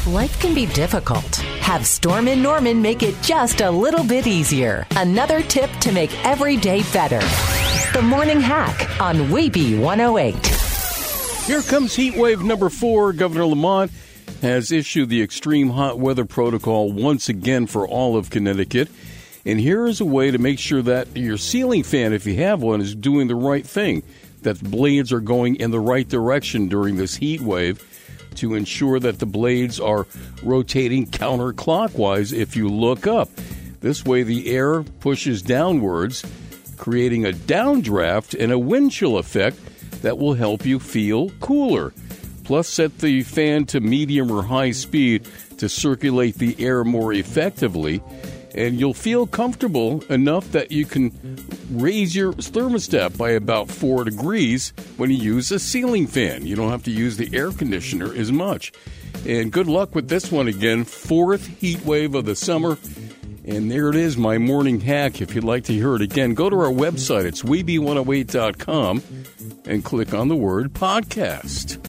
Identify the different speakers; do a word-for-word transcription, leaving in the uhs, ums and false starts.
Speaker 1: Life can be difficult. Have Storm and Norman make it just a little bit easier. Another tip to make every day better. The Morning Hack on W A B E one oh eight.
Speaker 2: Here comes heat wave number four. Governor Lamont has issued the extreme hot weather protocol once again for all of Connecticut. And here is a way to make sure that your ceiling fan, if you have one, is doing the right thing, that the blades are going in the right direction during this heat wave, to ensure that the blades are rotating counterclockwise if you look up. This way the air pushes downwards, creating a downdraft and a wind chill effect that will help you feel cooler. Plus, set the fan to medium or high speed to circulate the air more effectively, and you'll feel comfortable enough that you can raise your thermostat by about four degrees when you use a ceiling fan. You don't have to use the air conditioner as much. And good luck with this one again, fourth heat wave of the summer. And there it is, my morning hack. If you'd like to hear it again, go to our website. It's W A B E one oh eight dot com and click on the word podcast.